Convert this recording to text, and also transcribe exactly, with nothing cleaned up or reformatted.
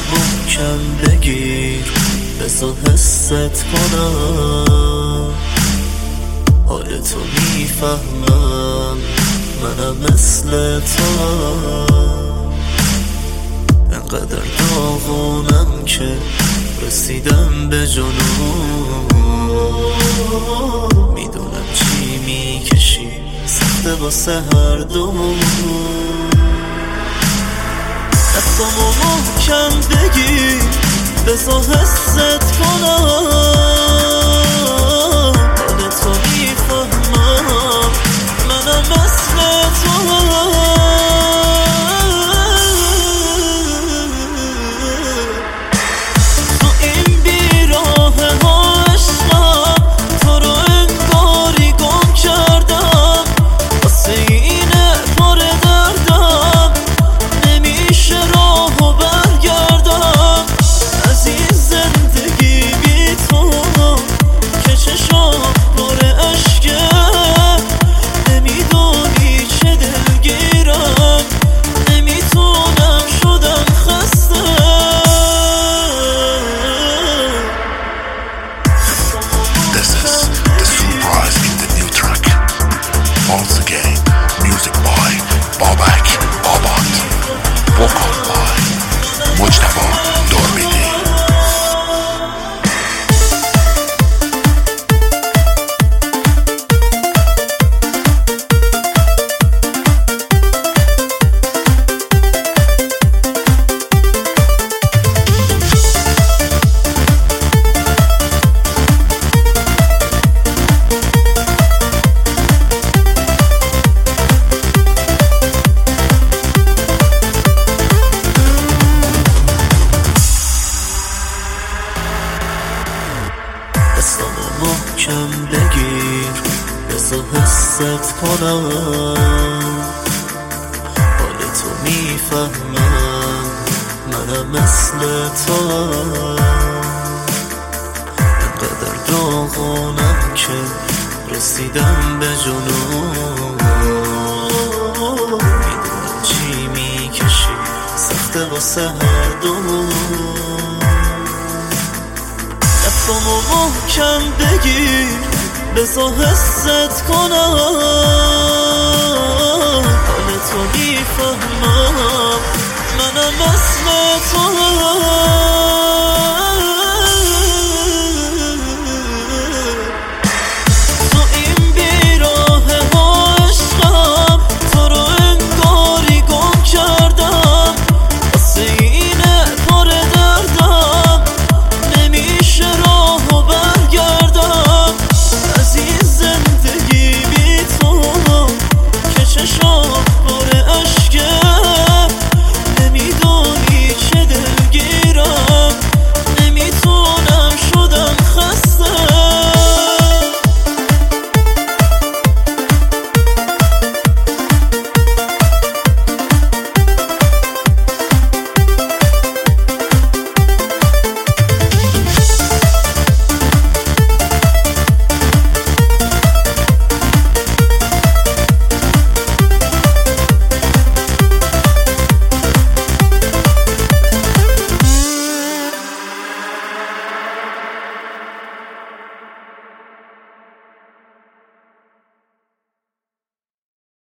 محکم بگیر بذار حست کنم، حال تو میفهمم منم مثل تو، انقدر داغونم که رسیدم به جنون. میدونم چی میکشی سخته واسه هر دومون، دستامو محکم بگیر بذار حست کنم، حال تو میفهمم منم مثل تو. دستامو محکم بگیر بذار حست کنم، حال تو میفهمم منم مثل تو، انقدر داغونم که رسیدم به جنون. میدونم چی میکشی سخته واسه هر دومون، دستامو محکم بگیر بذار حست کنم، حال تو میفهمم منم مثل تو.